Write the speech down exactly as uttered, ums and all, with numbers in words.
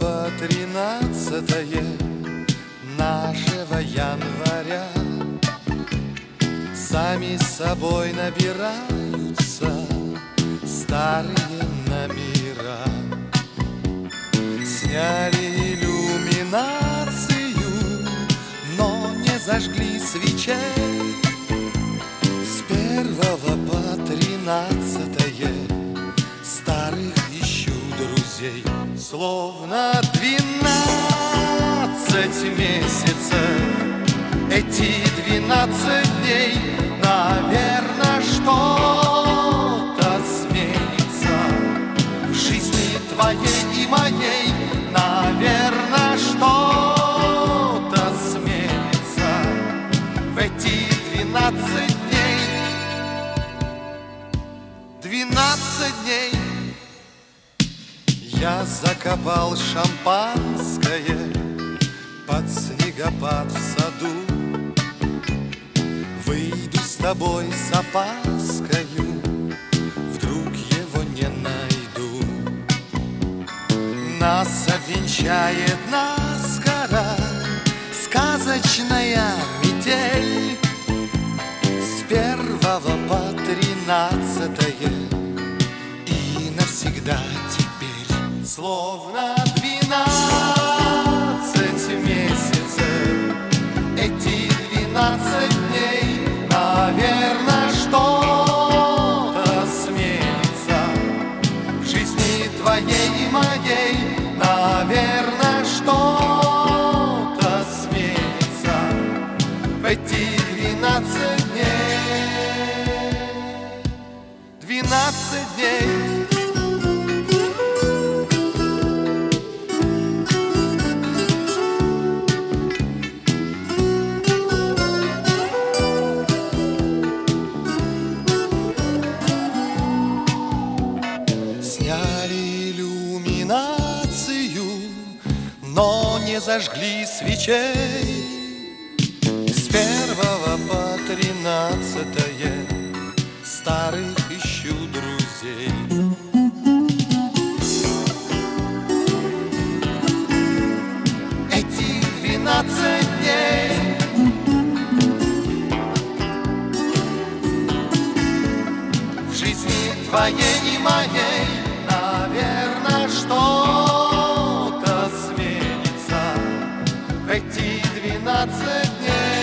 по тринадцатое нашего января сами собой набираются старые номера. Сняли иллюминацию, но не зажгли свечей. С первого по тринадцатое старых ищу друзей. Словно двенадцать месяцев, эти двенадцать дней, наверно, что-то сменится в жизни твоей и моей. Наверно, что-то сменится в эти двенадцать дней. Двенадцать дней. Я закопал шампанское под снегопад в саду. Выйду с тобой с опаскою, вдруг его не найду. Нас обвенчает наскоро сказочная метель. С первого по тринадцатое и навсегда теперь. Словно двенадцать месяцев, эти двенадцать дней, наверно, что-то сменится в жизни твоей и моей. Наверно, что-то сменится в эти двенадцать дней. Двенадцать дней. Но не зажгли свечей. С первого по тринадцатое старых ищу друзей. Эти двенадцать дней в жизни твоей и моей, наверно, что эти двенадцать дней.